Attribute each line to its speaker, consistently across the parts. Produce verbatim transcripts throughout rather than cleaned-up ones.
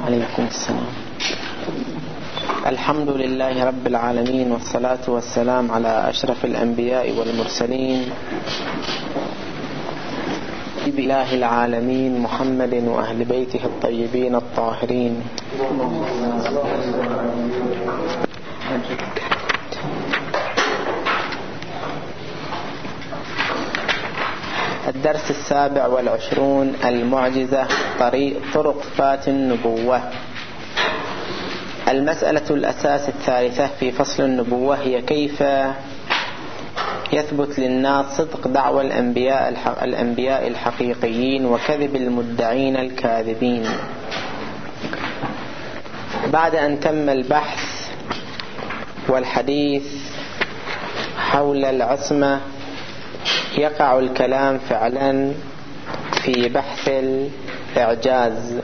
Speaker 1: عليكم السلام. الحمد لله رب العالمين، والصلاة والسلام على أشرف الأنبياء والمرسلين بإله العالمين محمد وأهل بيته الطيبين الطاهرين. الدرس السابع والعشرون: المعجزة، طريق طرق إثبات النبوة. المسألة الأساس الثالثة في فصل النبوة هي كيف يثبت للناس صدق دعوى الأنبياء الأنبياء الحقيقيين وكذب المدعين الكاذبين. بعد أن تم البحث والحديث حول العصمة، يقع الكلام فعلا في بحث الإعجاز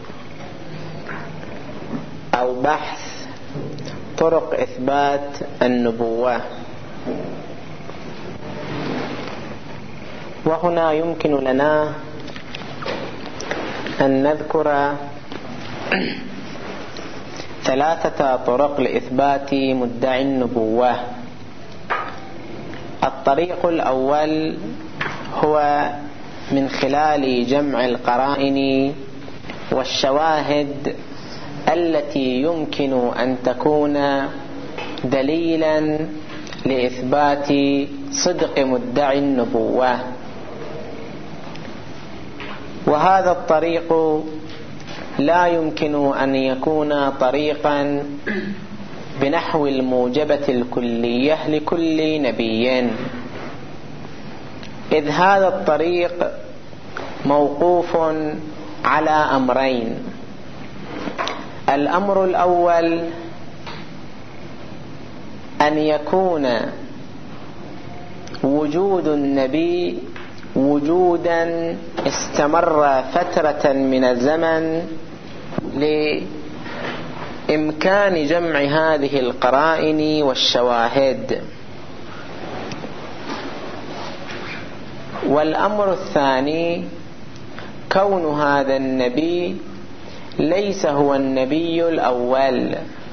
Speaker 1: أو بحث طرق إثبات النبوة. وهنا يمكن لنا أن نذكر ثلاثة طرق لإثبات مدعي النبوة. الطريق الأول هو من خلال جمع القرائن والشواهد التي يمكن أن تكون دليلا لإثبات صدق مدعي النبوة. وهذا الطريق لا يمكن أن يكون طريقا بنحو الموجبة الكلية لكل نبي، إذ هذا الطريق موقوف على أمرين. الأمر الأول أن يكون وجود النبي وجودا استمر فترة من الزمن لإمكان جمع هذه القرائن والشواهد. والأمر الثاني كون هذا النبي ليس هو النبي الأول.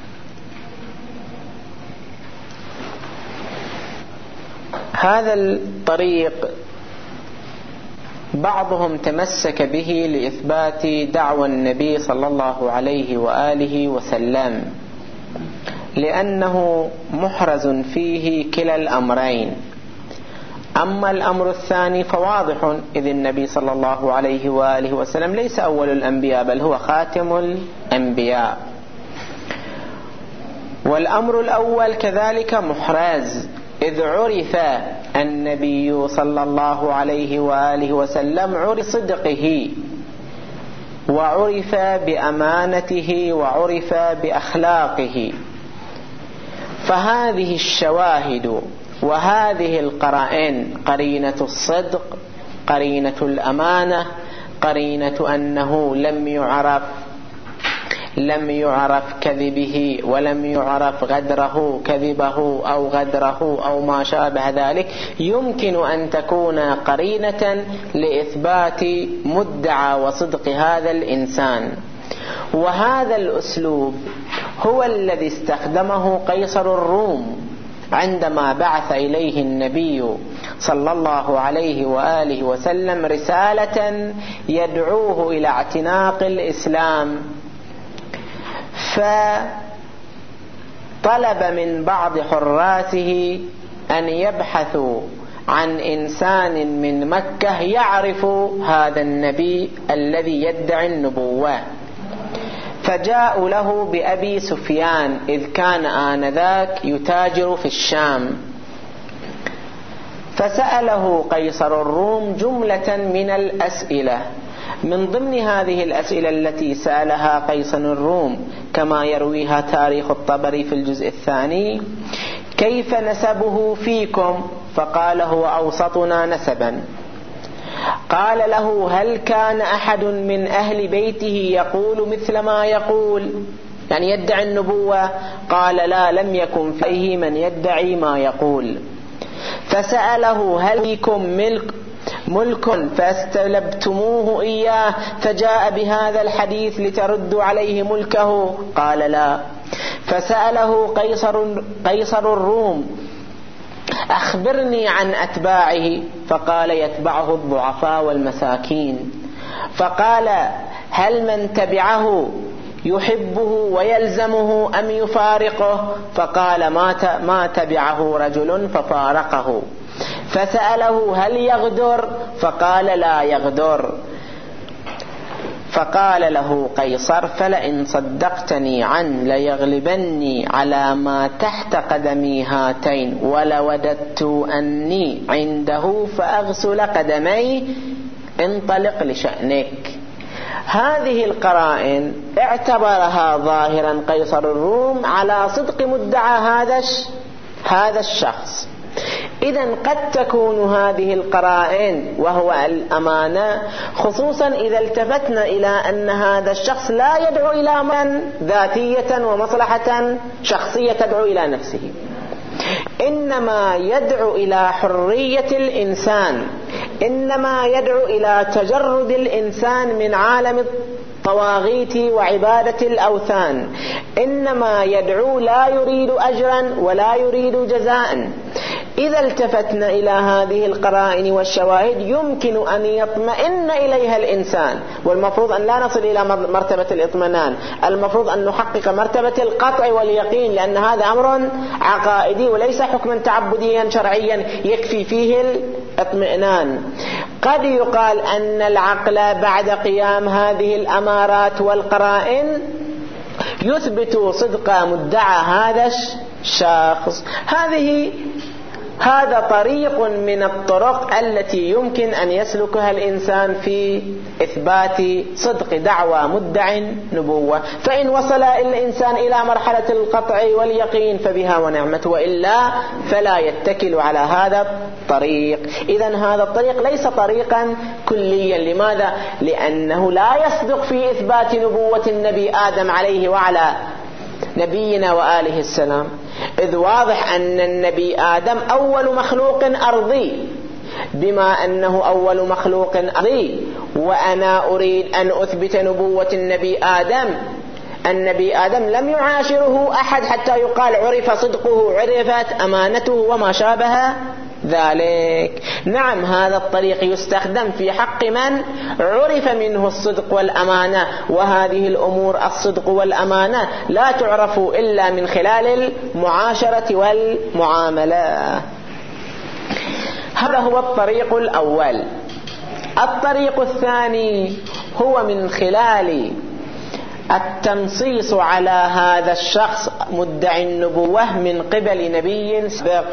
Speaker 1: هذا الطريق بعضهم تمسك به لإثبات دعوى النبي صلى الله عليه وآله وسلم، لأنه محرز فيه كلا الأمرين. أما الأمر الثاني فواضح، إذ النبي صلى الله عليه وآله وسلم ليس أول الأنبياء بل هو خاتم الأنبياء. والأمر الأول كذلك محرز، إذ عرف النبي صلى الله عليه وآله وسلم عرف صدقه وعرف بأمانته وعرف بأخلاقه. فهذه الشواهد وهذه القرائن، قرينة الصدق، قرينة الأمانة، قرينة أنه لم يعرف لم يعرف كذبه ولم يعرف غدره كذبه أو غدره أو ما شابه ذلك، يمكن أن تكون قرينة لإثبات مدعى وصدق هذا الإنسان. وهذا الأسلوب هو الذي استخدمه قيصر الروم عندما بعث إليه النبي صلى الله عليه وآله وسلم رسالة يدعوه إلى اعتناق الإسلام. فطلب من بعض حراسه أن يبحثوا عن إنسان من مكة يعرف هذا النبي الذي يدعي النبوة. فجاءوا له بأبي سفيان، إذ كان آنذاك يتاجر في الشام. فسأله قيصر الروم جملة من الأسئلة. من ضمن هذه الأسئلة التي سألها قيصر الروم كما يرويها تاريخ الطبري في الجزء الثاني: كيف نسبه فيكم؟ فقال: هو أوسطنا نسبا. قال له: هل كان أحد من أهل بيته يقول مثل ما يقول، يعني يدعي النبوة؟ قال: لا، لم يكن فيه من يدعي ما يقول. فسأله: هل فيكم ملك ملك فاستلبتموه إياه فجاء بهذا الحديث لتردوا عليه ملكه؟ قال لا. فسأله قيصر, قيصر الروم أخبرني عن أتباعه، فقال يتبعه الضعفاء والمساكين. فقال هل من تبعه يحبه ويلزمه أم يفارقه؟ فقال ما تبعه رجل ففارقه. فسأله هل يغدر؟ فقال لا يغدر. فقال له قيصر فلئن صدقتني عن ليغلبني على ما تحت قدمي هاتين ولوددت أني عنده فأغسل قدمي، انطلق لشأنك. هذه القرائن اعتبرها ظاهرا قيصر الروم على صدق مدعى هذا هذا الشخص. إذن قد تكون هذه القرائن وهو الأمانة، خصوصا إذا التفتنا إلى أن هذا الشخص لا يدعو إلى من ذاتية ومصلحة شخصية تدعو إلى نفسه، إنما يدعو إلى حرية الإنسان، إنما يدعو إلى تجرد الإنسان من عالم الطواغيت وعبادة الأوثان، إنما يدعو لا يريد أجرا ولا يريد جزاء. إذا التفتنا إلى هذه القرائن والشواهد يمكن أن يطمئن إليها الإنسان، والمفروض أن لا نصل إلى مرتبة الإطمئنان، المفروض أن نحقق مرتبة القطع واليقين، لأن هذا أمر عقائدي وليس حكما تعبديا شرعيا يكفي فيه الاطمئنان. قد يقال أن العقل بعد قيام هذه الأمارات والقرائن يثبت صدق مدعى هذا الشخص. هذه هذا طريق من الطرق التي يمكن أن يسلكها الإنسان في إثبات صدق دعوى مدع نبوة. فإن وصل الإنسان إلى مرحلة القطع واليقين فبها ونعمت، وإلا فلا يتكل على هذا الطريق. إذن هذا الطريق ليس طريقا كليا. لماذا؟ لأنه لا يصدق في إثبات نبوة النبي آدم عليه وعلى نبينا وآله السلام، إذ واضح أن النبي آدم أول مخلوق أرضي. بما أنه أول مخلوق أرضي وأنا أريد أن أثبت نبوة النبي آدم، النبي آدم لم يعاشره أحد حتى يقال عرف صدقه، عرفت أمانته وما شابه ذلك. نعم، هذا الطريق يستخدم في حق من عرف منه الصدق والأمانة، وهذه الأمور الصدق والأمانة لا تعرف إلا من خلال المعاشرة والمعاملة. هذا هو الطريق الأول. الطريق الثاني هو من خلال التنصيص على هذا الشخص مدعي النبوة من قبل نبي سابق،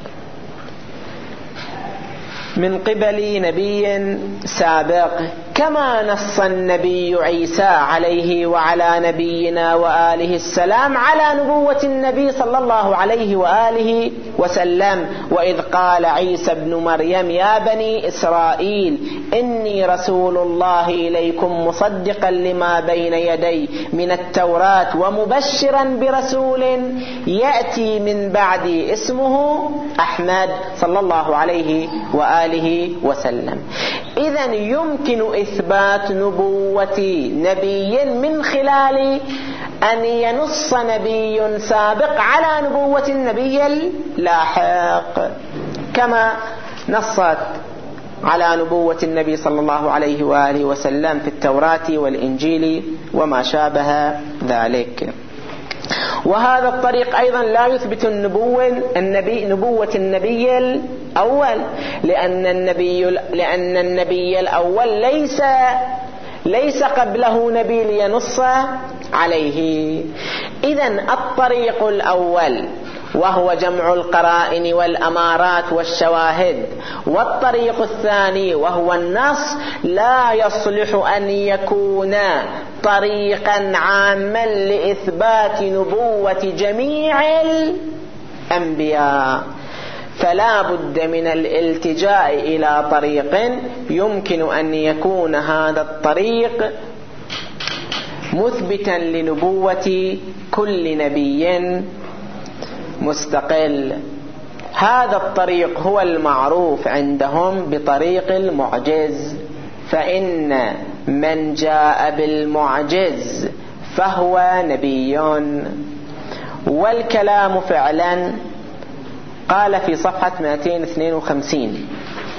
Speaker 1: من قبل نبي سابق، كما نص النبي عيسى عليه وعلى نبينا وآله السلام على نبوة النبي صلى الله عليه وآله وسلم. وإذ قال عيسى ابن مريم يا بني إسرائيل إني رسول الله إليكم مصدقا لما بين يدي من التوراة ومبشرا برسول يأتي من بعدي اسمه أحمد، صلى الله عليه وآله وسلم. إذن يمكن إثبات نبوة نبي من خلال أن ينص نبي سابق على نبوة النبي اللاحق، كما نصت على نبوة النبي صلى الله عليه وآله وسلم في التوراة والإنجيل وما شابه ذلك. وهذا الطريق أيضا لا يثبت النبوة النبي نبوة النبي الأول، لأن النبي لأن النبي الأول ليس ليس قبله نبي لينص عليه. إذن الطريق الأول وهو جمع القرائن والأمارات والشواهد، والطريق الثاني وهو النص لا يصلح أن يكون طريقا عاما لإثبات نبوة جميع الأنبياء، فلا بد من الالتجاء إلى طريق يمكن أن يكون هذا الطريق مثبتا لنبوة كل نبي مستقل. هذا الطريق هو المعروف عندهم بطريق المعجز، فإن من جاء بالمعجز فهو نبي. والكلام فعلا قال في صفحة مئتين واثنين وخمسين: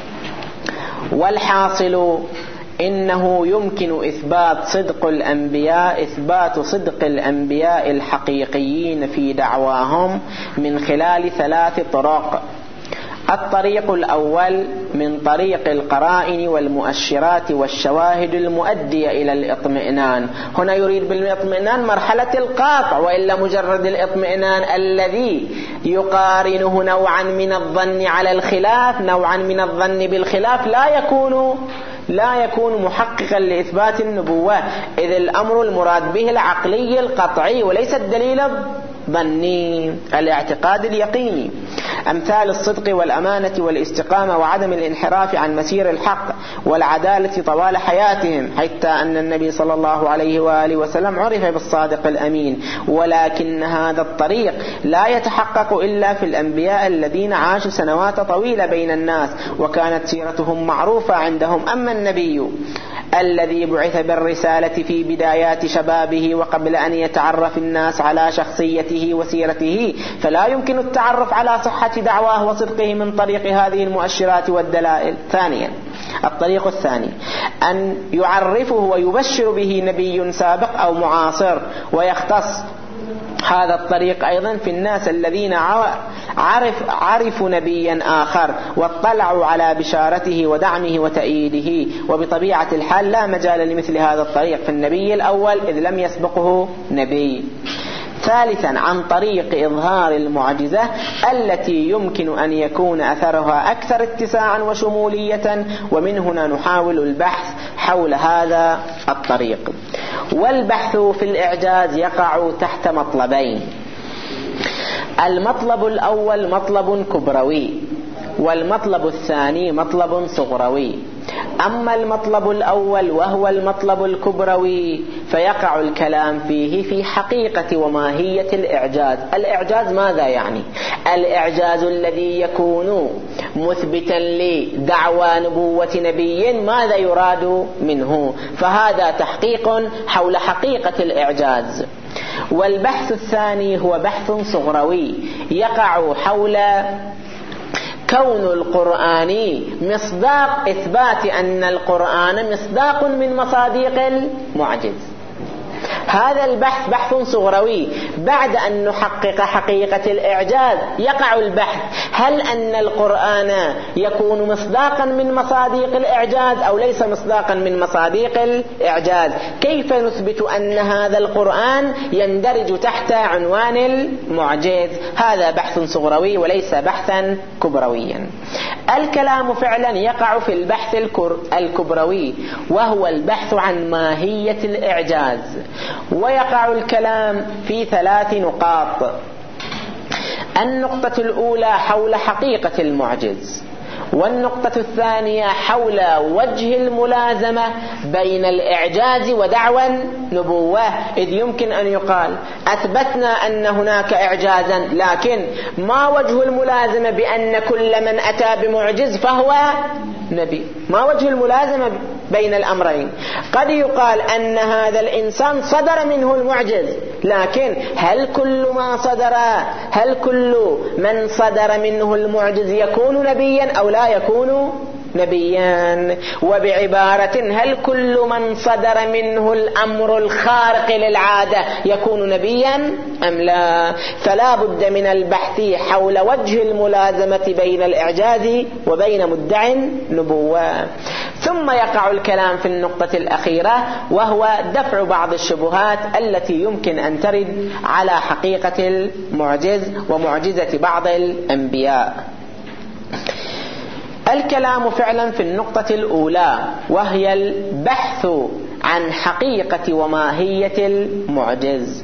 Speaker 1: والحاصل إنه يمكن إثبات صدق الأنبياء إثبات صدق الأنبياء الحقيقيين في دعواهم من خلال ثلاث طرق. الطريق الأول من طريق القرائن والمؤشرات والشواهد المؤدية إلى الاطمئنان. هنا يريد بالاطمئنان مرحلة القاطع، وإلا مجرد الاطمئنان الذي يقارنه نوعا من الظن على الخلاف نوعا من الظن بالخلاف لا يكون لا يكون محققا لإثبات النبوة، إذ الأمر المراد به العقلي القطعي وليس الدليل الظني الاعتقاد اليقيني. أمثال الصدق والأمانة والاستقامة وعدم الانحراف عن مسير الحق والعدالة طوال حياتهم، حتى أن النبي صلى الله عليه وآله وسلم عرف بالصادق الأمين. ولكن هذا الطريق لا يتحقق إلا في الأنبياء الذين عاشوا سنوات طويلة بين الناس وكانت سيرتهم معروفة عندهم. أما النبي الذي بعث بالرسالة في بدايات شبابه وقبل أن يتعرف الناس على شخصيته وسيرته، فلا يمكن التعرف على صحة دعواه وصدقه من طريق هذه المؤشرات والدلائل. ثانيا، الطريق الثاني أن يعرفه ويبشر به نبي سابق أو معاصر، ويختص هذا الطريق أيضا في الناس الذين عرف عرفوا نبيا آخر واطلعوا على بشارته ودعمه وتأييده، وبطبيعة الحال لا مجال لمثل هذا الطريق في النبي الأول إذ لم يسبقه نبي. ثالثا، عن طريق إظهار المعجزة التي يمكن أن يكون أثرها أكثر اتساعا وشمولية، ومن هنا نحاول البحث حول هذا الطريق. والبحث في الإعجاز يقع تحت مطلبين: المطلب الأول مطلب كبروي، والمطلب الثاني مطلب صغروي. أما المطلب الأول وهو المطلب الكبروي فيقع الكلام فيه في حقيقة وماهية الإعجاز. الإعجاز ماذا يعني؟ الإعجاز الذي يكون مثبتا لدعوى نبوة نبي ماذا يراد منه؟ فهذا تحقيق حول حقيقة الإعجاز. والبحث الثاني هو بحث صغروي يقع حول كون القرآن مصداق إثبات أن القرآن مصداق من مصادق المعجز. هذا البحث بحث صغروي. بعد أن نحقق حقيقة الإعجاز يقع البحث هل أن القرآن يكون مصداقا من مصادق الإعجاز أو ليس مصداقا من مصادق الإعجاز؟ كيف نثبت أن هذا القرآن يندرج تحت عنوان المعجز؟ هذا بحث صغروي وليس بحثا كبرويا. الكلام فعلا يقع في البحث الكبروي وهو البحث عن ماهية الإعجاز، ويقع الكلام في ثلاث نقاط. النقطة الأولى حول حقيقة المعجز، والنقطة الثانية حول وجه الملازمة بين الإعجاز ودعوى النبوة، إذ يمكن أن يقال أثبتنا أن هناك إعجازا، لكن ما وجه الملازمة بأن كل من أتى بمعجز فهو نبي؟ ما وجه الملازمة بين الأمرين؟ قد يقال أن هذا الإنسان صدر منه المعجز، لكن هل كل ما صدر هل كل من صدر منه المعجز يكون نبيا أو لا يكون نبيا؟ وبعبارة هل كل من صدر منه الأمر الخارق للعادة يكون نبيا أم لا؟ فلا بد من البحث حول وجه الملازمة بين الإعجاز وبين مدعي النبوة. ثم يقع الكلام في النقطة الأخيرة وهو دفع بعض الشبهات التي يمكن أن ترد على حقيقة المعجز ومعجزة بعض الأنبياء. الكلام فعلا في النقطة الأولى وهي البحث عن حقيقة وماهية المعجز.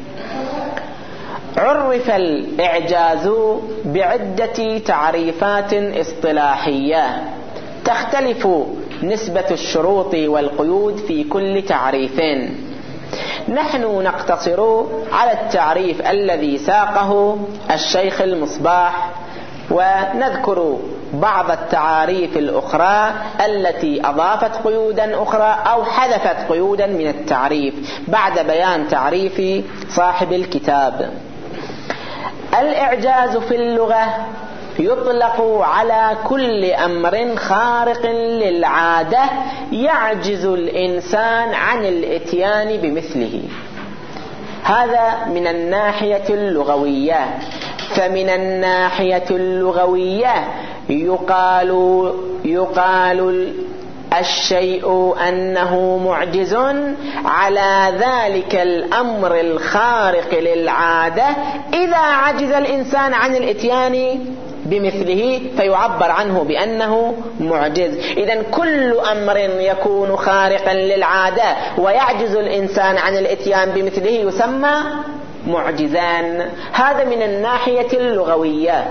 Speaker 1: عرف الإعجاز بعدة تعريفات اصطلاحية تختلف نسبة الشروط والقيود في كل تعريف. نحن نقتصر على التعريف الذي ساقه الشيخ المصباح ونذكر بعض التعاريف الأخرى التي أضافت قيودا أخرى أو حذفت قيودا من التعريف بعد بيان تعريف صاحب الكتاب. الإعجاز في اللغة يطلق على كل أمر خارق للعادة يعجز الإنسان عن الإتيان بمثله. هذا من الناحية اللغوية. فمن الناحية اللغوية يقال يقال الشيء أنه معجز على ذلك الأمر الخارق للعادة إذا عجز الإنسان عن الإتيان بمثله فيعبر عنه بأنه معجز. إذن كل أمر يكون خارقا للعادة ويعجز الإنسان عن الإتيان بمثله يسمى معجزان. هذا من الناحية اللغوية.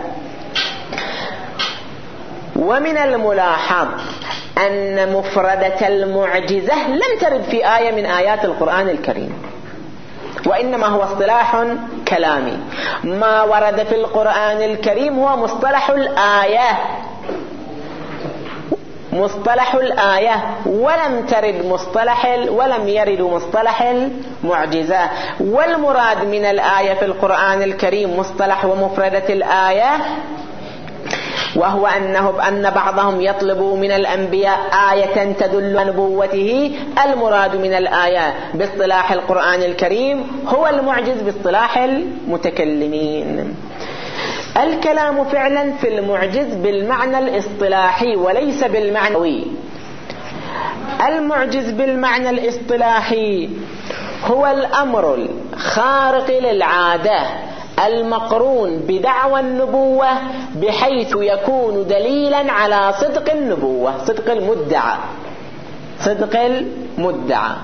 Speaker 1: ومن الملاحظ أن مفردة المعجزة لم ترد في آية من آيات القرآن الكريم، وإنما هو اصطلاح كلامي. ما ورد في القرآن الكريم هو مصطلح الآية مصطلح الآية ولم ترد مصطلح ولم يرد مصطلح المعجزة. والمراد من الآية في القرآن الكريم مصطلح ومفردة الآية، وهو أنه أن بعضهم يطلب من الأنبياء آية تدل على نبوته. المراد من الآية باصطلاح القرآن الكريم هو المعجز باصطلاح المتكلمين. الكلام فعلا في المعجز بالمعنى الاصطلاحي وليس بالمعنى الوي. المعجز بالمعنى الاصطلاحي هو الأمر الخارق للعادة المقرون بدعوى النبوة بحيث يكون دليلا على صدق النبوة، صدق المدعى صدق المدعى.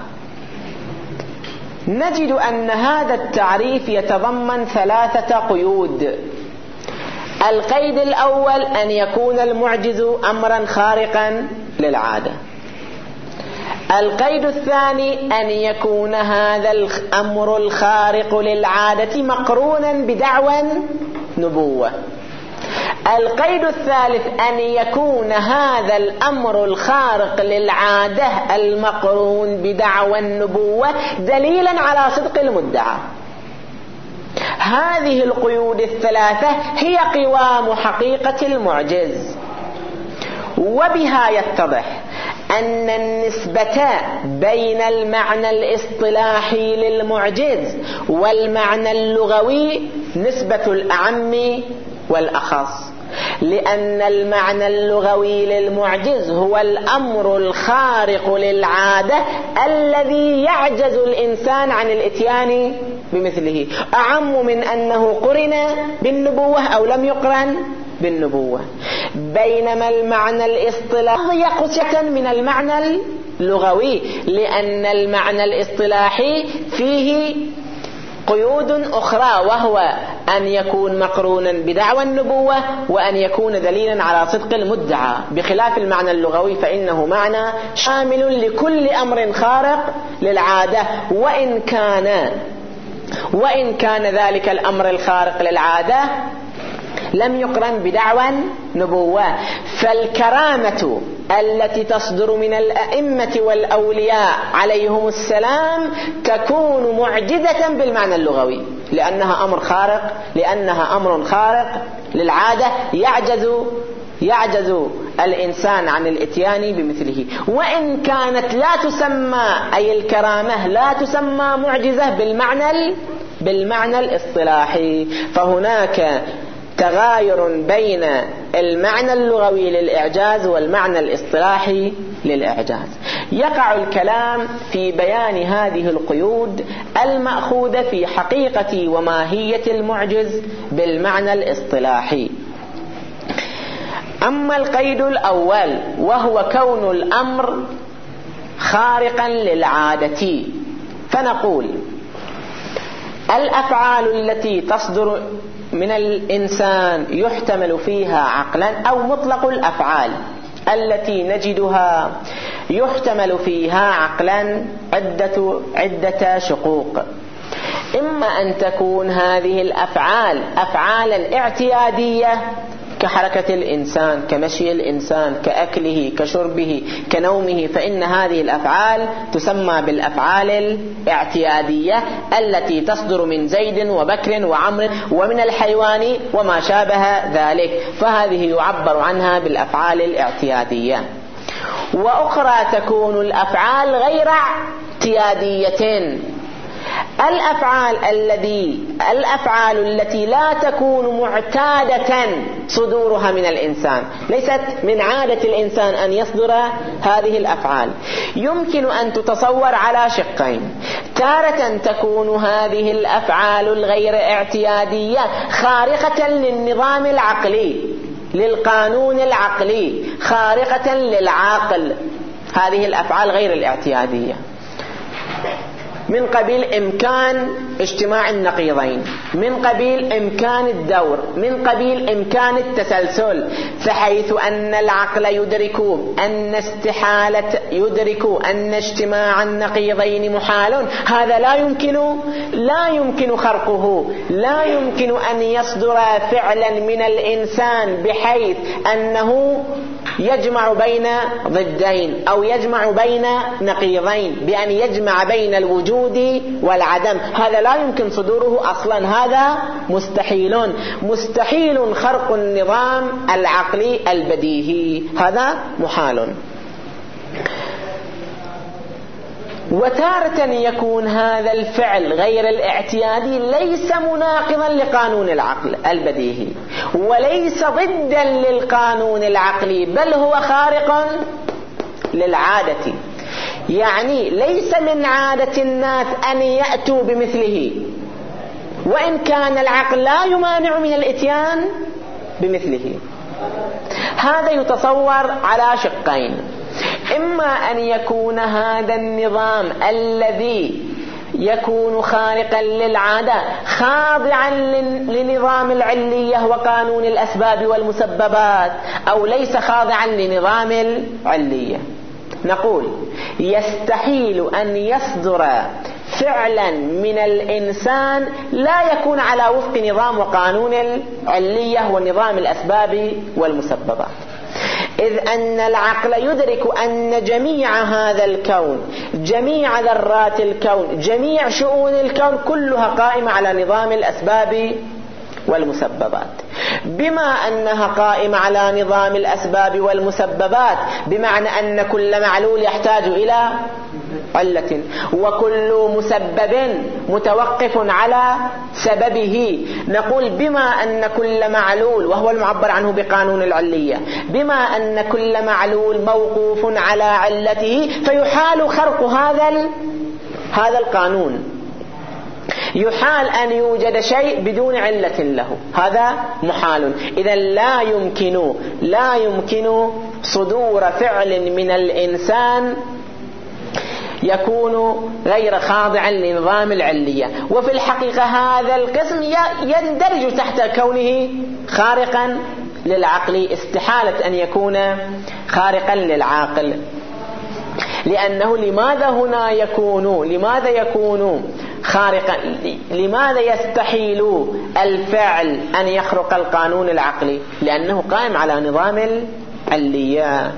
Speaker 1: نجد أن هذا التعريف يتضمن ثلاثة قيود. القيد الأول أن يكون المعجز أمرا خارقا للعادة. القيد الثاني أن يكون هذا الأمر الخارق للعادة مقرونا بدعوى نبوة. القيد الثالث أن يكون هذا الأمر الخارق للعادة المقرون بدعوى النبوة دليلا على صدق المدعى. هذه القيود الثلاثة هي قوام حقيقة المعجز. وبها يتضح أن النسبة بين المعنى الاصطلاحي للمعجز والمعنى اللغوي نسبة الأعم والأخص، لأن المعنى اللغوي للمعجز هو الأمر الخارق للعادة الذي يعجز الإنسان عن الإتيان بمثله، أعم من أنه قرن بالنبوة أو لم يقرن بالنبوة. بينما المعنى الاصطلاحي قسوة من المعنى اللغوي، لأن المعنى الاصطلاحي فيه قيود أخرى، وهو أن يكون مقرونا بدعوى النبوة وأن يكون دليلا على صدق المدعى، بخلاف المعنى اللغوي فإنه معنى شامل لكل أمر خارق للعادة وإن كان وإن كان ذلك الأمر الخارق للعادة لم يقرن بدعوى نبوة. فالكرامة التي تصدر من الأئمة والأولياء عليهم السلام تكون معجزة بالمعنى اللغوي، لأنها أمر خارق لأنها أمر خارق للعادة يعجز يعجز الإنسان عن الإتيان بمثله. وإن كانت لا تسمى أي الكرامة لا تسمى معجزة بالمعنى بالمعنى الاصطلاحي، فهناك تغاير بين المعنى اللغوي للإعجاز والمعنى الاصطلاحي للإعجاز. يقع الكلام في بيان هذه القيود المأخوذة في حقيقة وماهية المعجز بالمعنى الاصطلاحي. أما القيد الأول وهو كون الأمر خارقا للعادة، فنقول الأفعال التي تصدر من الإنسان يحتمل فيها عقلا، أو مطلق الأفعال التي نجدها يحتمل فيها عقلا عدة, عدة شقوق. إما أن تكون هذه الأفعال أفعالا اعتيادية كحركة الإنسان، كمشي الإنسان، كأكله، كشربه، كنومه، فإن هذه الأفعال تسمى بالأفعال الاعتيادية التي تصدر من زيد وبكر وعمر ومن الحيوان وما شابه ذلك، فهذه يعبر عنها بالأفعال الاعتيادية. وأخرى تكون الأفعال غير اعتيادية، الأفعال الذي الأفعال التي لا تكون معتادة صدورها من الإنسان، ليست من عادة الإنسان أن يصدر هذه الأفعال. يمكن أن تتصور على شقين: تارة تكون هذه الأفعال الغير اعتيادية خارقة للنظام العقلي، للقانون العقلي، خارقة للعاقل، هذه الأفعال غير الاعتيادية، من قبيل إمكان اجتماع النقيضين، من قبيل إمكان الدور، من قبيل إمكان التسلسل، فحيث أن العقل يدرك أن استحالة يدرك أن اجتماع النقيضين محال، هذا لا يمكن لا يمكن خرقه، لا يمكن أن يصدر فعلا من الإنسان بحيث أنه يجمع بين ضدين أو يجمع بين نقيضين، بأن يجمع بين الوجود والعدم، هذا لا يمكن صدوره أصلا، هذا مستحيل، مستحيل خرق النظام العقلي البديهي، هذا محال. وتارة يكون هذا الفعل غير الاعتيادي ليس مناقضا لقانون العقل البديهي، وليس ضدا للقانون العقلي، بل هو خارق للعادة، يعني ليس من عادة الناس أن يأتوا بمثله، وإن كان العقل لا يمانع من الإتيان بمثله. هذا يتصور على شقين: إما أن يكون هذا النظام الذي يكون خارقا للعادة خاضعا لنظام العلية وقانون الأسباب والمسببات، أو ليس خاضعا لنظام العلية. نقول يستحيل أن يصدر فعلا من الإنسان لا يكون على وفق نظام وقانون العلية ونظام الأسباب والمسببات، إذ أن العقل يدرك أن جميع هذا الكون، جميع ذرات الكون، جميع شؤون الكون كلها قائمة على نظام الأسباب والمسببات. بما أنها قائمة على نظام الأسباب والمسببات، بمعنى أن كل معلول يحتاج إلى علة، وكل مسبب متوقف على سببه. نقول بما أن كل معلول، وهو المعبر عنه بقانون العلية، بما أن كل معلول موقوف على علته، فيحال خرق هذا هذا القانون، يحال أن يوجد شيء بدون علة له، هذا محال. إذا لا يمكن لا يمكن صدور فعل من الإنسان يكون غير خاضع لنظام العلية. وفي الحقيقة هذا القسم يندرج تحت كونه خارقا للعقل، استحالة أن يكون خارقا للعاقل، لأنه لماذا هنا يكون لماذا يكون خارقا؟ لماذا يستحيل الفعل أن يخرق القانون العقلي؟ لأنه قائم على نظام العلية.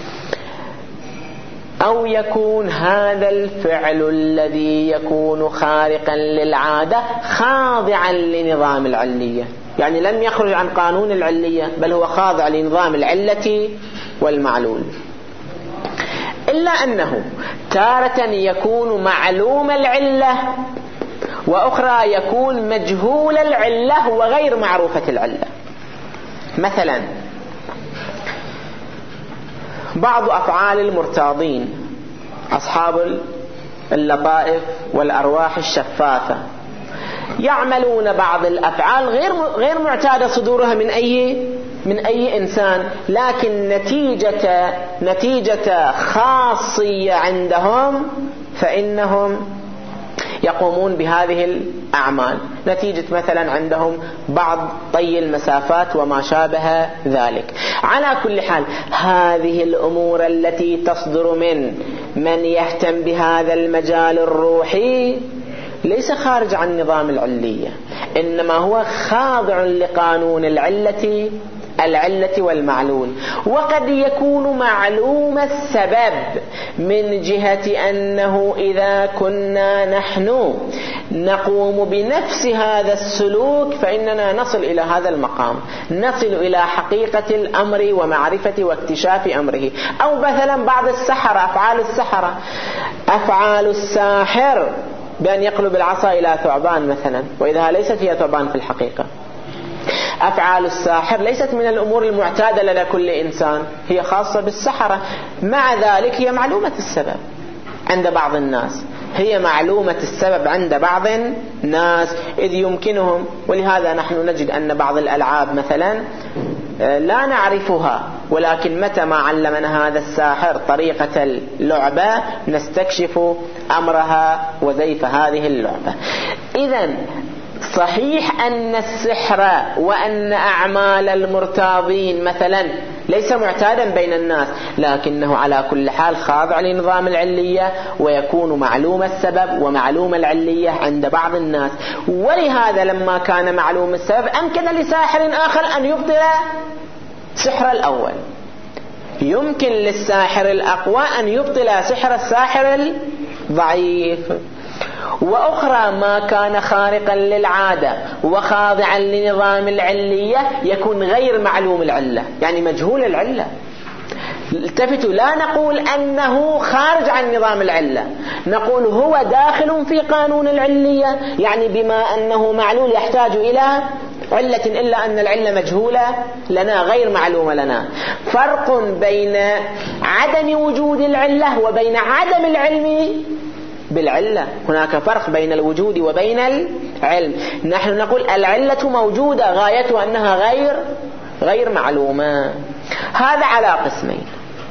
Speaker 1: أو يكون هذا الفعل الذي يكون خارقا للعادة خاضعا لنظام العلية، يعني لم يخرج عن قانون العلية، بل هو خاضع لنظام العلة والمعلول. إلا أنه تارة يكون معلوم العلة، وأخرى يكون مجهول العلة وغير معروفة العلة. مثلا بعض أفعال المرتاضين، أصحاب اللطائف والأرواح الشفافة، يعملون بعض الأفعال غير غير معتادة صدورها من أي من أي إنسان، لكن نتيجة نتيجة خاصية عندهم فإنهم يقومون بهذه الأعمال، نتيجة مثلا عندهم بعض طي المسافات وما شابه ذلك. على كل حال هذه الأمور التي تصدر من من يهتم بهذا المجال الروحي ليس خارج عن نظام العلية، إنما هو خاضع لقانون العلة العلة والمعلول. وقد يكون معلوم السبب من جهة أنه إذا كنا نحن نقوم بنفس هذا السلوك فإننا نصل إلى هذا المقام، نصل إلى حقيقة الأمر ومعرفة واكتشاف أمره. أو مثلا بعض السحرة، أفعال السحرة، أفعال الساحر بأن يقلب العصا إلى ثعبان مثلا، وإذا ليست هي ثعبان في الحقيقة. أفعال الساحر ليست من الأمور المعتادة لدى كل إنسان، هي خاصة بالسحرة، مع ذلك هي معلومة السبب عند بعض الناس، هي معلومة السبب عند بعض الناس إذ يمكنهم. ولهذا نحن نجد أن بعض الألعاب مثلا لا نعرفها، ولكن متى ما علمنا هذا الساحر طريقة اللعبة نستكشف أمرها وزيف هذه اللعبة. إذن صحيح أن السحر وأن أعمال المرتاضين مثلا ليس معتادا بين الناس، لكنه على كل حال خاضع لنظام العلية، ويكون معلوم السبب ومعلوم العلية عند بعض الناس. ولهذا لما كان معلوم السبب أمكن لساحر آخر أن يبطل سحر الأول، يمكن للساحر الأقوى أن يبطل سحر الساحر الضعيف. وأخرى ما كان خارقا للعادة وخاضعا لنظام العلية يكون غير معلوم العلة، يعني مجهول العلة. التفتوا، لا نقول أنه خارج عن نظام العلة، نقول هو داخل في قانون العلية، يعني بما أنه معلول يحتاج إلى علة، إلا أن العلة مجهولة لنا غير معلومة لنا. فرق بين عدم وجود العلة وبين عدم العلم بالعلة، هناك فرق بين الوجود وبين العلم. نحن نقول العلة موجودة، غايتها أنها غير غير معلومة. هذا على قسمين: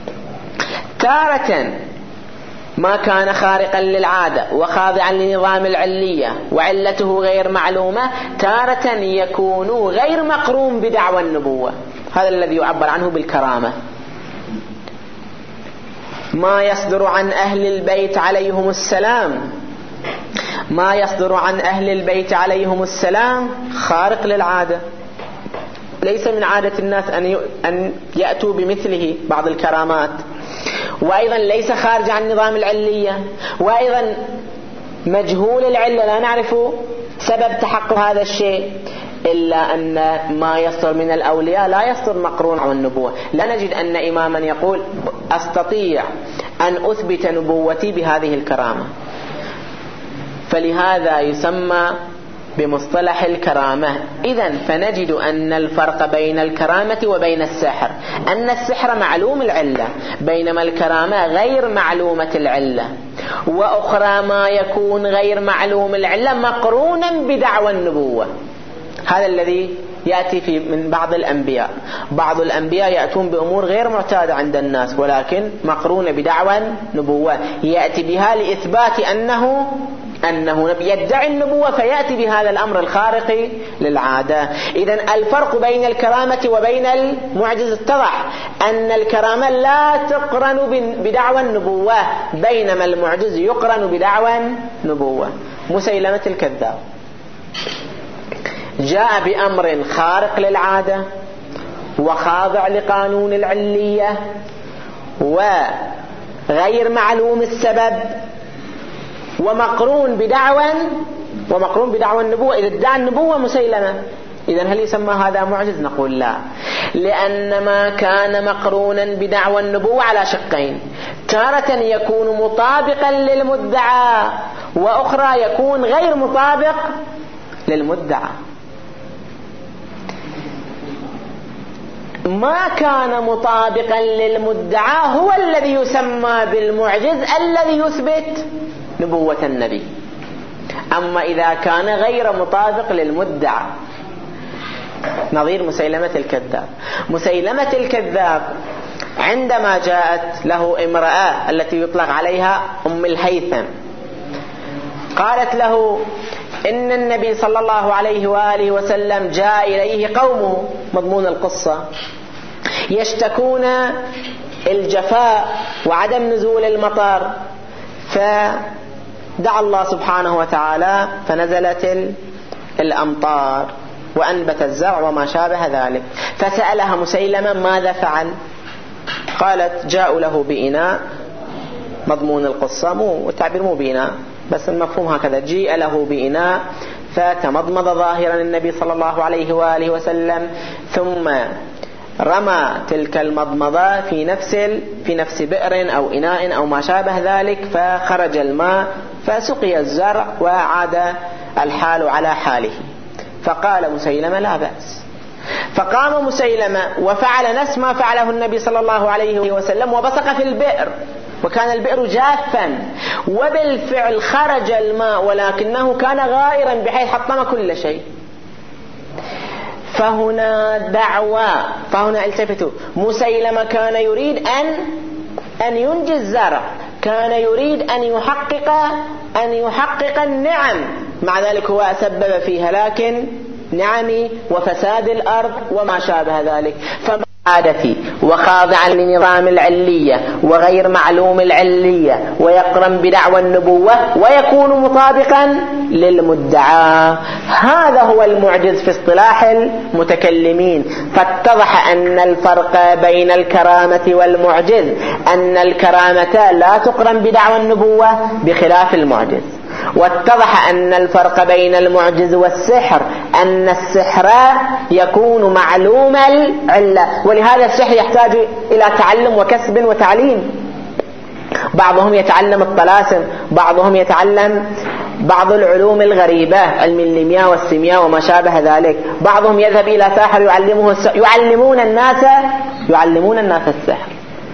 Speaker 1: تارة ما كان خارقا للعادة وخاضعا لنظام العلية وعلته غير معلومة، تارة يكون غير مقرون بدعوى النبوة، هذا الذي يعبر عنه بالكرامة. ما يصدر عن أهل البيت عليهم السلام، ما يصدر عن أهل البيت عليهم السلام خارق للعادة، ليس من عادة الناس أن يأتوا بمثله بعض الكرامات، وأيضا ليس خارج عن نظام العلية، وأيضا مجهول العلة، لا نعرف سبب تحقق هذا الشيء. إلا أن ما يصدر من الأولياء لا يصدر مقرون عن النبوة. لا نجد أن إماما يقول أستطيع أن أثبت نبوتي بهذه الكرامة، فلهذا يسمى بمصطلح الكرامة. إذن فنجد أن الفرق بين الكرامة وبين السحر أن السحر معلوم العلة، بينما الكرامة غير معلومة العلة. وأخرى ما يكون غير معلوم العلة مقرونا بدعوى النبوة، هذا الذي يأتي في من بعض الأنبياء. بعض الأنبياء يأتون بأمور غير معتادة عند الناس ولكن مقرونة بدعوى نبوة، يأتي بها لإثبات أنه أنه نبي، يدعي النبوة فيأتي بهذا الأمر الخارق للعادة. إذن الفرق بين الكرامة وبين المعجز اتضح، أن الكرامة لا تقرن بدعوى النبوة، بينما المعجز يقرن بدعوى نبوة. مسيلمة الكذاب جاء بأمر خارق للعادة وخاضع لقانون العلية وغير معلوم السبب ومقرون بدعوى ومقرون بدعوى النبوة. إذا ادعى النبوة مسيلمة، إذن هل يسمى هذا معجز؟ نقول لا، لأن ما كان مقرونا بدعوى النبوة على شقين: تارة يكون مطابقا للمدعى، وأخرى يكون غير مطابق للمدعى. ما كان مطابقا للمدعى هو الذي يسمى بالمعجز الذي يثبت نبوة النبي. أما إذا كان غير مطابق للمدعى، نظير مسيلمة الكذاب. مسيلمة الكذاب عندما جاءت له امرأة التي يطلق عليها أم الهيثم، قالت له إن النبي صلى الله عليه وآله وسلم جاء إليه قومه، مضمون القصة، يشتكون الجفاء وعدم نزول المطر، فدعا الله سبحانه وتعالى فنزلت الأمطار. وأنبت الزرع وما شابه ذلك. فسألها مسيلمة ماذا فعل؟ قالت جاءوا له بإناء، مضمون القصة مو التعبير مو بإناء بس المفهوم هكذا، جيء له بإناء فتمضمض ظاهرا النبي صلى الله عليه وآله وسلم، ثم رمى تلك المضمضة في نفس في نفس بئر أو إناء أو ما شابه ذلك، فخرج الماء فسقي الزرع وعاد الحال على حاله. فقال مسيلمة لا بأس. فقام مسيلمة وفعل نفس ما فعله النبي صلى الله عليه وسلم وبصق في البئر، وكان البئر جافا، وبالفعل خرج الماء ولكنه كان غائرا بحيث حطم كل شيء. فهنا دعوة، فهنا التفتوا، مسيلمة كان يريد أن أن ينجي الزرع، كان يريد أن يحقق أن يحقق النعم، مع ذلك هو سبب في هلاك نعم وفساد الأرض وما شابه ذلك. فما عادتي وخاضعا لنظام العلية وغير معلوم العلية ويقرن بدعوى النبوة ويكون مطابقا للمدعى. هذا هو المعجز في اصطلاح المتكلمين. فاتضح أن الفرق بين الكرامة والمعجز أن الكرامة لا تقرن بدعوى النبوة بخلاف المعجز، واتضح أن الفرق بين المعجز والسحر أن السحر يكون معلوم العلة، ولهذا السحر يحتاج إلى تعلم وكسب وتعليم. بعضهم يتعلم الطلاسم، بعضهم يتعلم بعض العلوم الغريبة، علم الكيمياء والسيمياء وما شابه ذلك. بعضهم يذهب إلى ساحر يعلمه السحر، يعلمون الناس يعلمون الناس السحر.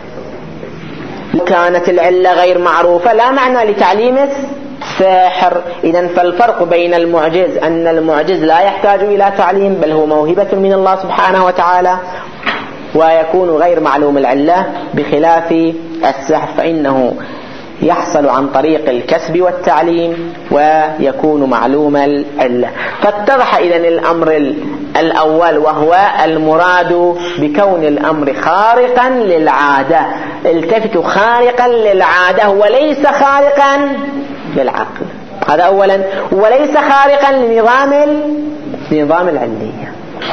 Speaker 1: كانت العلة غير معروفة لا معنى لتعليم السحر. إذن فالفرق بين المعجز أن المعجز لا يحتاج إلى تعليم، بل هو موهبة من الله سبحانه وتعالى، ويكون غير معلوم العلة بخلاف السحر فإنه يحصل عن طريق الكسب والتعليم ويكون معلوم العلة. فاتضح إذن الأمر الأول وهو المراد بكون الأمر خارقا للعادة. التفتوا، خارقا للعادة وليس خارقا للعقل، هذا أولا، وليس خارقا لنظام لنظام العلية.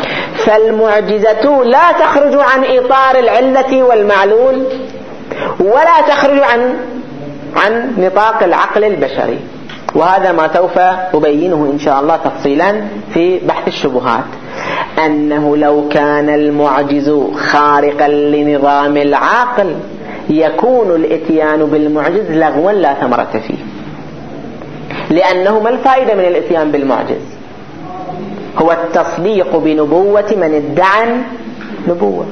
Speaker 1: فالمعجزة لا تخرج عن إطار العلة والمعلول ولا تخرج عن عن نطاق العقل البشري، وهذا ما سوف أبينه إن شاء الله تفصيلا في بحث الشبهات. أنه لو كان المعجز خارقا لنظام العقل يكون الاتيان بالمعجز لغوا لا ثمرة فيه، لأنه ما الفائدة من الاتيان بالمعجز؟ هو التصديق بنبوة من ادعى نبوة.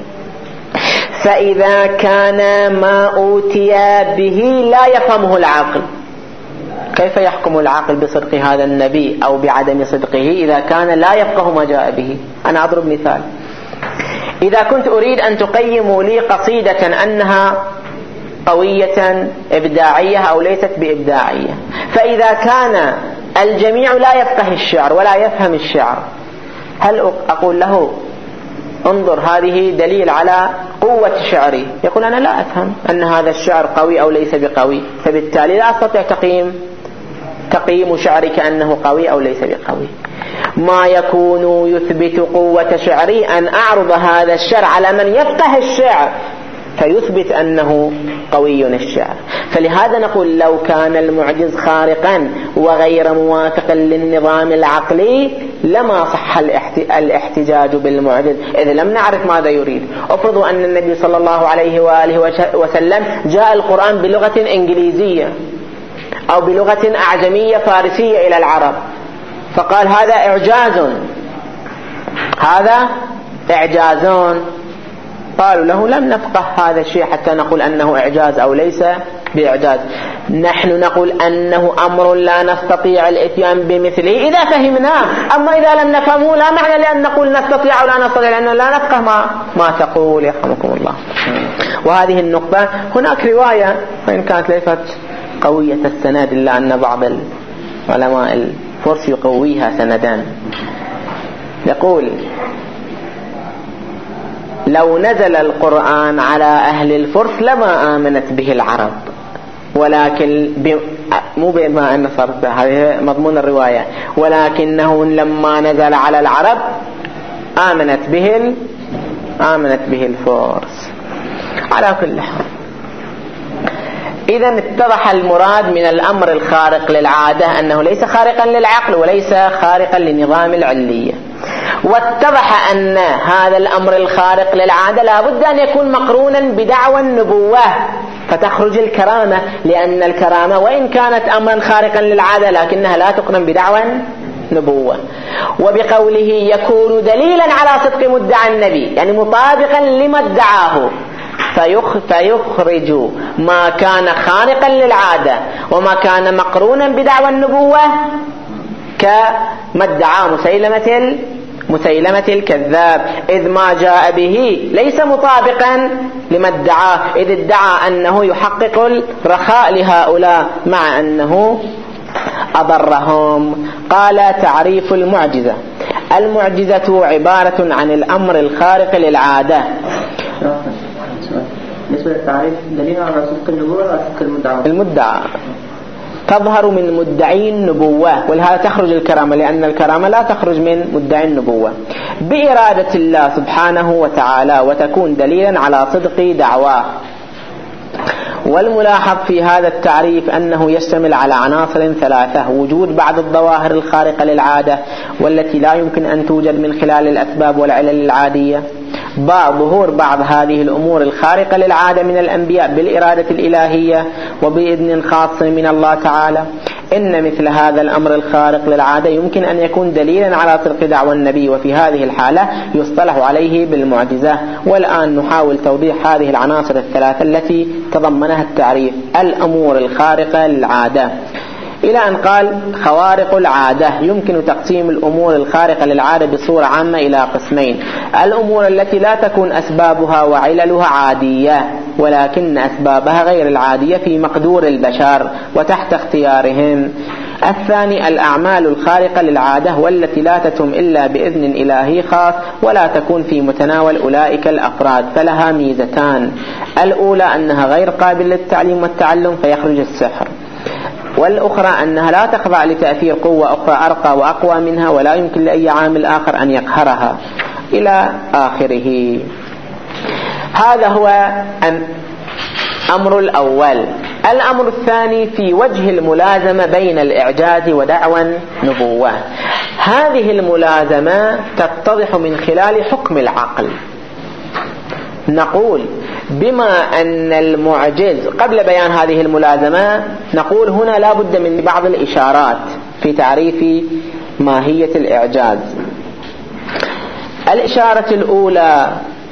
Speaker 1: فإذا كان ما أوتي به لا يفهمه العقل، كيف يحكم العقل بصدق هذا النبي أو بعدم صدقه إذا كان لا يفقه ما جاء به؟ أنا أضرب مثال. إذا كنت أريد أن تقيموا لي قصيدة أنها قوية إبداعية أو ليست بإبداعية، فإذا كان الجميع لا يفقه الشعر ولا يفهم الشعر، هل أقول له انظر هذه دليل على قوة شعري؟ يقول أنا لا أفهم أن هذا الشعر قوي أو ليس بقوي، فبالتالي لا أستطيع تقييم تقييم شعرك أنه قوي أو ليس بقوي. ما يكون يثبت قوة شعري أن أعرض هذا الشعر على من يفقه الشعر فيثبت أنه قوي الشعر. فلهذا نقول لو كان المعجز خارقا وغير موافقا للنظام العقلي لما صح الاحتجاج بالمعجز، إذ لم نعرف ماذا يريد. افرضوا أن النبي صلى الله عليه وآله وسلم جاء القرآن بلغة إنجليزية أو بلغة أعجمية فارسية إلى العرب، فقال هذا إعجاز، هذا إعجازون. قالوا له لم نفقه هذا الشيء حتى نقول أنه إعجاز أو ليس بإعجاز. نحن نقول أنه أمر لا نستطيع الإتيان بمثله إذا فهمناه، أما إذا لم نفهمه لا معنى لأن نقول نستطيع أو لا نستطيع، لأنه لا نفقه ما, ما تقول يرحمكم الله. وهذه النقطة هناك رواية وإن كانت ليست قوية السند إلا أن بعض العلماء الفرس يقويها سندان، يقول لو نزل القرآن على أهل الفرس لما آمنت به العرب، ولكن مو بما أن صارت هذه مضمون الرواية، ولكنه لما نزل على العرب آمنت به آمنت به الفرس. على كل حال، إذن اتضح المراد من الأمر الخارق للعادة أنه ليس خارقا للعقل وليس خارقا لنظام العلية. واتضح أن هذا الأمر الخارق للعادة لا بد أن يكون مقرونا بدعوى النبوة فتخرج الكرامة، لأن الكرامة وإن كانت أمرا خارقا للعادة لكنها لا تقرن بدعوى نبوة. وبقوله يكون دليلا على صدق مدعى النبي، يعني مطابقا لما ادعاه، فيخرج ما كان خارقا للعادة وما كان مقرونا بدعوى النبوة كما ادعى مسيلمة مسيلمة الكذاب، إذ ما جاء به ليس مطابقا لما ادعاه، إذ ادعى أنه يحقق الرخاء لهؤلاء مع أنه أضرهم. قال تعريف المعجزة: المعجزة عبارة عن الأمر الخارق للعادة.
Speaker 2: بالنسبة للتعريف دليل على صدق النبوة ولا صدق المدعى؟
Speaker 1: المدعى تظهر من مدعي النبوة، ولهذا تخرج الكرامة، لأن الكرامة لا تخرج من مدعي النبوة بإرادة الله سبحانه وتعالى، وتكون دليلا على صدق دعواه. والملاحظ في هذا التعريف أنه يشتمل على عناصر ثلاثة: وجود بعض الظواهر الخارقة للعادة والتي لا يمكن أن توجد من خلال الأسباب والعلل العادية، بعض ظهور بعض هذه الأمور الخارقة للعادة من الأنبياء بالإرادة الإلهية وبإذن خاص من الله تعالى. إن مثل هذا الأمر الخارق للعادة يمكن أن يكون دليلا على صدق دعوى النبي، وفي هذه الحالة يصطلح عليه بالمعجزة. والآن نحاول توضيح هذه العناصر الثلاثة التي تضمنها التعريف: الأمور الخارقة للعادة، إلى أن قال خوارق العادة. يمكن تقسيم الأمور الخارقة للعادة بصورة عامة إلى قسمين: الأمور التي لا تكون أسبابها وعللها عادية ولكن أسبابها غير العادية في مقدور البشر وتحت اختيارهم. الثاني الأعمال الخارقة للعادة والتي لا تتم إلا بإذن إلهي خاص ولا تكون في متناول أولئك الأفراد، فلها ميزتان: الأولى أنها غير قابلة للتعليم والتعلم فيخرج السحر، والأخرى أنها لا تخضع لتأثير قوة أخرى أرقى وأقوى منها ولا يمكن لأي عامل آخر أن يقهرها، إلى آخره. هذا هو الأمر الأول. الأمر الثاني في وجه الملازمة بين الإعجاز ودعوى النبوة. هذه الملازمة تتضح من خلال حكم العقل. نقول بما أن المعجز، قبل بيان هذه الملازمة نقول هنا لا بد من بعض الإشارات في تعريف ماهية الإعجاز. الإشارة الأولى: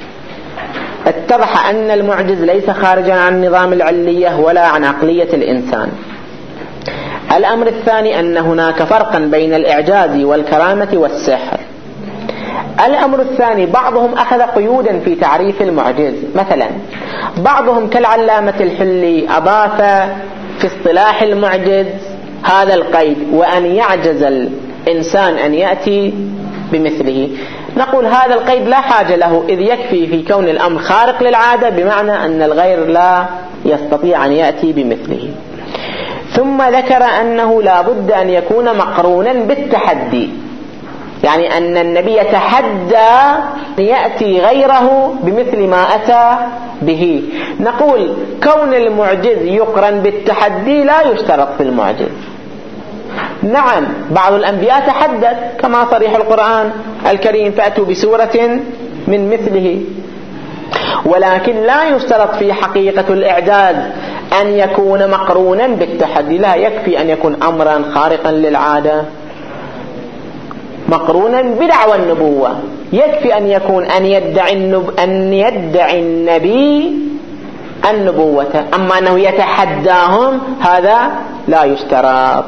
Speaker 1: اتضح أن المعجز ليس خارجا عن نظام العلية ولا عن عقلية الإنسان. الأمر الثاني أن هناك فرقا بين الإعجاز والكرامة والسحر. الأمر الثاني: بعضهم أخذ قيودا في تعريف المعجز، مثلا بعضهم كالعلامة الحلي أضاف في اصطلاح المعجز هذا القيد: وأن يعجز الإنسان أن يأتي بمثله. نقول هذا القيد لا حاجة له، إذ يكفي في كون الأمر خارق للعادة بمعنى أن الغير لا يستطيع أن يأتي بمثله. ثم ذكر أنه لا بد أن يكون مقرونا بالتحدي، يعني أن النبي يتحدى أن يأتي غيره بمثل ما أتى به. نقول كون المعجز يقرن بالتحدي لا يشترط في المعجز. نعم بعض الأنبياء تحدث كما صريح القرآن الكريم: فأتوا بسورة من مثله، ولكن لا يشترط في حقيقة الإعجاز أن يكون مقرونا بالتحدي، لا يكفي أن يكون أمرا خارقا للعادة مقرونا بدعوى النبوة، يكفي أن يكون أن يدعي, النب... أن يدعي النبي النبوة، أما أنه يتحداهم هذا لا يشترط.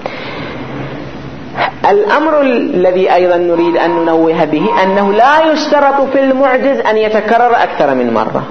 Speaker 1: الأمر الذي أيضا نريد أن ننوه به أنه لا يشترط في المعجز أن يتكرر أكثر من مرة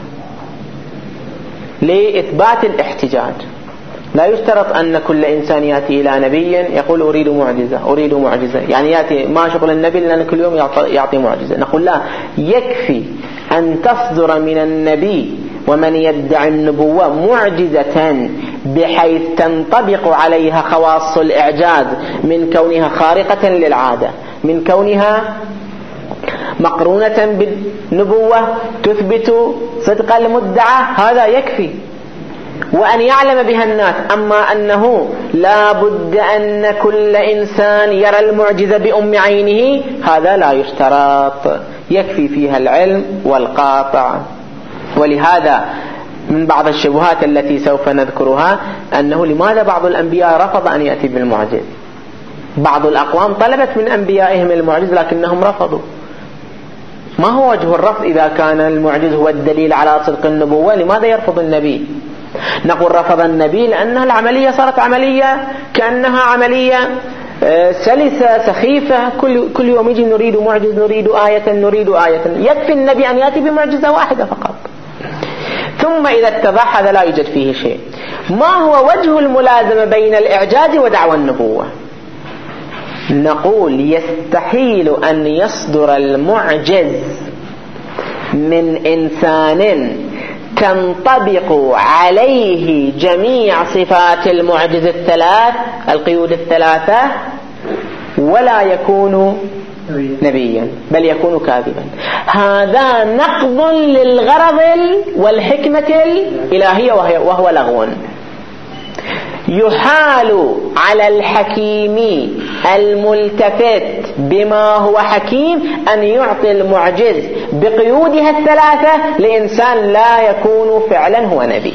Speaker 1: لإثبات الاحتجاج. لا يشترط أن كل إنسان يأتي إلى نبي يقول أريد معجزة أريد معجزة، يعني يأتي ما شغل النبي لأن كل يوم يعطي معجزة. نقول لا، يكفي أن تصدر من النبي ومن يدعي النبوة معجزة بحيث تنطبق عليها خواص الإعجاز من كونها خارقة للعادة، من كونها مقرونة بالنبوة تثبت صدق المدعى، هذا يكفي، وأن يعلم بها الناس. أما أنه لا بد أن كل إنسان يرى المعجزة بأم عينه، هذا لا يشترط، يكفي فيها العلم والقاطع. ولهذا من بعض الشبهات التي سوف نذكرها أنه لماذا بعض الأنبياء رفض أن يأتي بالمعجز؟ بعض الأقوام طلبت من أنبيائهم المعجز لكنهم رفضوا. ما هو وجه الرفض؟ إذا كان المعجز هو الدليل على صدق النبوة لماذا يرفض النبي؟ نقول رفض النبي لأن العملية صارت عملية كأنها عملية سلسة سخيفة، كل كل يوم يجي نريد معجز، نريد آية، نريد آية. يكفي النبي أن يأتي بمعجزة واحدة فقط. ثم إذا اتضح هذا لا يوجد فيه شيء. ما هو وجه الملازمة بين الإعجاز ودعوى النبوة؟ نقول يستحيل أن يصدر المعجز من إنسان تنطبق عليه جميع صفات المعجز الثلاث، القيود الثلاثة، ولا يكون نبيا بل يكون كاذبا. هذا نقض للغرض والحكمة الإلهية وهو لغو. يحال على الحكيم الملتفت بما هو حكيم أن يعطي المعجز بقيودها الثلاثة لإنسان لا يكون فعلا هو نبي.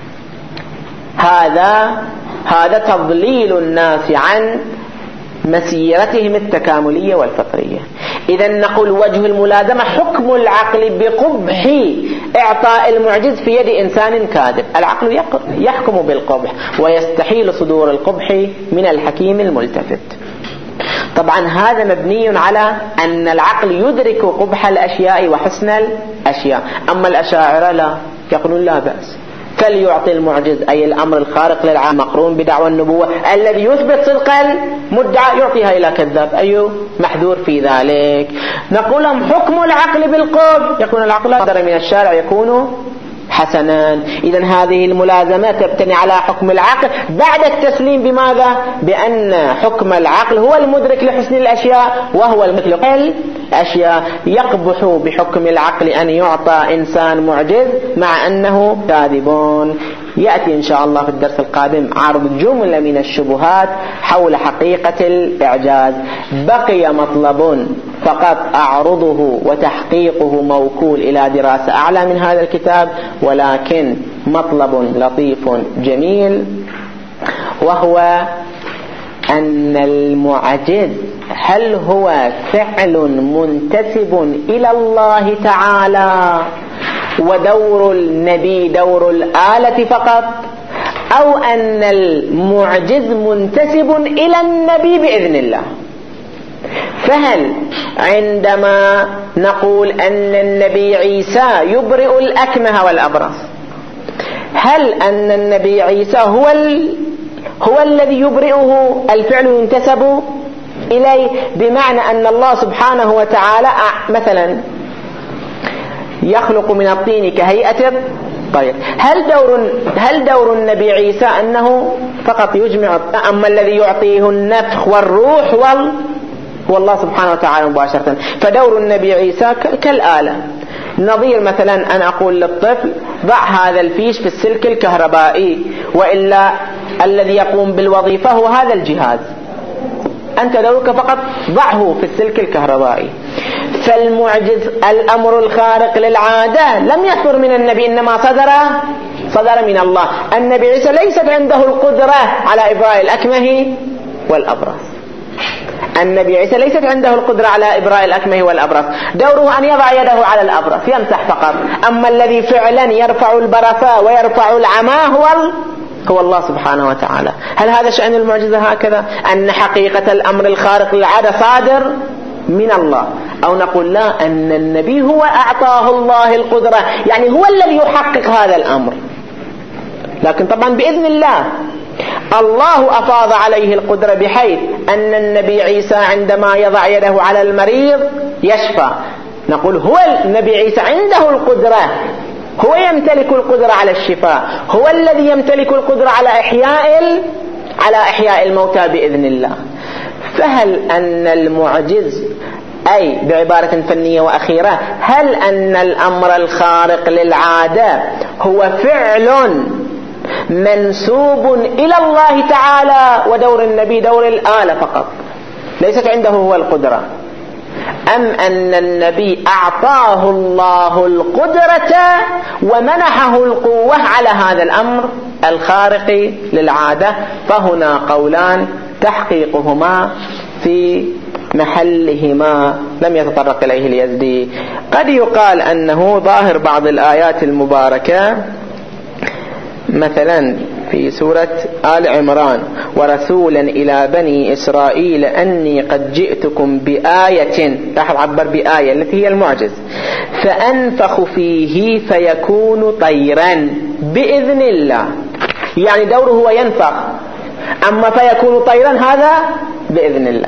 Speaker 1: هذا هذا تضليل الناس عن مسيرتهم التكاملية والفطرية. إذن نقول وجه الملازمة حكم العقل بقبح إعطاء المعجز في يد إنسان كاذب. العقل يحكم بالقبح ويستحيل صدور القبح من الحكيم الملتفت. طبعا هذا مبني على أن العقل يدرك قبح الأشياء وحسن الأشياء. أما الأشاعرة لا، يقولون لا بأس، فليعطي المعجز أي الأمر الخارق للعام مقرون بدعوى النبوة الذي يثبت صدق المدعى يعطيها إلى كذاب، أي محذور في ذلك. نقول لهم حكم العقل بالقبح، يكون العقل قدر من الشارع يكون حسنا. إذن هذه الملازمة تبتني على حكم العقل بعد التسليم بماذا؟ بأن حكم العقل هو المدرك لحسن الأشياء وهو المدرك الأشياء. يقبح بحكم العقل أن يعطى إنسان معجز مع أنه كاذب. يأتي إن شاء الله في الدرس القادم عرض جملة من الشبهات حول حقيقة الإعجاز. بقي مطلب فقط أعرضه وتحقيقه موكول إلى دراسة أعلى من هذا الكتاب، ولكن مطلب لطيف جميل، وهو أن المعجز هل هو فعل منتسب إلى الله تعالى ودور النبي دور الآلة فقط، أو أن المعجز منتسب إلى النبي بإذن الله؟ فهل عندما نقول أن النبي عيسى يبرئ الأكمه والأبرص، هل أن النبي عيسى هو ال... هو الذي يبرئه الفعل ينتسب إليه؟ بمعنى أن الله سبحانه وتعالى مثلا يخلق من الطين كهيئة الطير. هل دور هل دور النبي عيسى أنه فقط يجمع؟ أما الذي يعطيه النفخ والروح وال هو الله سبحانه وتعالى مباشرة. فدور النبي عيسى كالآلة. نظير مثلا أن أقول للطفل ضع هذا الفيش في السلك الكهربائي، وإلا الذي يقوم بالوظيفة هو هذا الجهاز، أنت دورك فقط ضعه في السلك الكهربائي. فالمعجز الأمر الخارق للعادة لم يصدر من النبي، إنما صدر صدر من الله. النبي عيسى ليست عنده القدرة على إبراء الأكمه والأبرص. النبي عيسى ليست عنده القدرة على إبراء الأكمه والأبرص، دوره أن يضع يده على الأبرص يمسح فقط. أما الذي فعلا يرفع البرص ويرفع العمى هو هو الله سبحانه وتعالى. هل هذا شأن المعجزة هكذا؟ أن حقيقة الأمر الخارق للعادة صادر من الله، أو نقول لا، أن النبي هو أعطاه الله القدرة، يعني هو الذي يحقق هذا الأمر، لكن طبعا بإذن الله. الله أفاض عليه القدرة بحيث أن النبي عيسى عندما يضع يده على المريض يشفى. نقول هو النبي عيسى عنده القدرة هو يمتلك القدرة على الشفاء، هو الذي يمتلك القدرة على إحياء على إحياء الموتى بإذن الله. فهل أن المعجز، أي بعبارة فنية وأخيرة، هل أن الأمر الخارق للعادة هو فعل منسوب إلى الله تعالى ودور النبي دور الآلة فقط، ليست عنده هو القدرة، أم أن النبي أعطاه الله القدرة ومنحه القوة على هذا الأمر الخارق للعادة؟ فهنا قولان تحقيقهما في محلهما لم يتطرق إليه اليزدي. قد يقال أنه ظاهر بعض الآيات المباركة، مثلا في سورة آل عمران: ورسولا إلى بني إسرائيل أني قد جئتكم بآية، لاحظ عبر بآية التي هي المعجز، فأنفخ فيه فيكون طيرا بإذن الله، يعني دوره هو ينفخ، أما فيكون طيرا هذا بإذن الله.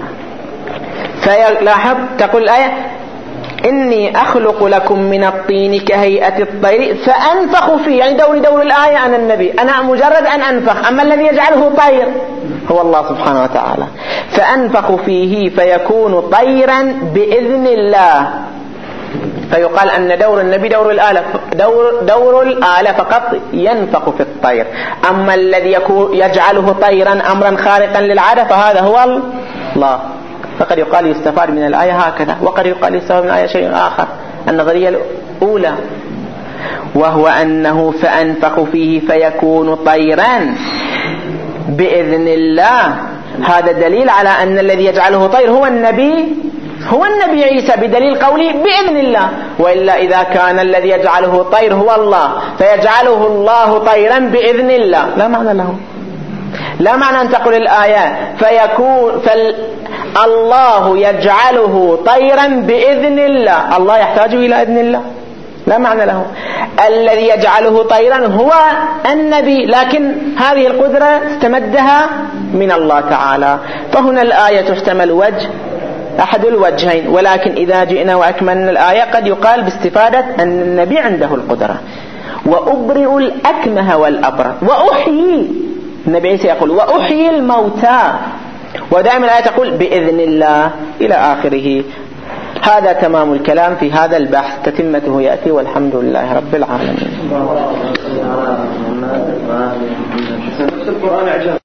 Speaker 1: فلاحظ تقول الآية: إني أخلق لكم من الطين كهيئة الطير فأنفخ فيه، يعني دوري دور الآية أنا النبي، أنا مجرد أن أنفخ، أما الذي يجعله طير هو الله سبحانه وتعالى. فأنفخ فيه فيكون طيرا بإذن الله. فيقال أن دور النبي دور الآلة، دور, دور الآلة فقط ينفخ في الطير، أما الذي يجعله طيرا أمرا خارقا للعادة فهذا هو الله. فقد يقال يستفاد من الآية هكذا، وقد يقال يستفاد من الآية شيء آخر، النظرية الأولى، وهو أنه فأنفخ فيه فيكون طيرا بإذن الله. هذا دليل على أن الذي يجعله طير هو النبي هو النبي عيسى بدليل قوله بإذن الله، وإلا إذا كان الذي يجعله طير هو الله فيجعله الله طيرا بإذن الله لا معنى له، لا معنى أن تقول الآية فيكون فالله يجعله طيرا بإذن الله، الله يحتاج إلى إذن الله، لا معنى له. الذي يجعله طيرا هو النبي، لكن هذه القدرة استمدها من الله تعالى. فهنا الآية تحتمل وجه أحد الوجهين، ولكن إذا جئنا وأكملنا الآية قد يقال باستفادة أن النبي عنده القدرة. وأبرئ الأكمه والأبرص وأحيي، النبي عيسى يقول وأحيي الموتى، ودائما الآية تقول بإذن الله إلى آخره. هذا تمام الكلام في هذا البحث، تتمته يأتي، والحمد لله رب العالمين.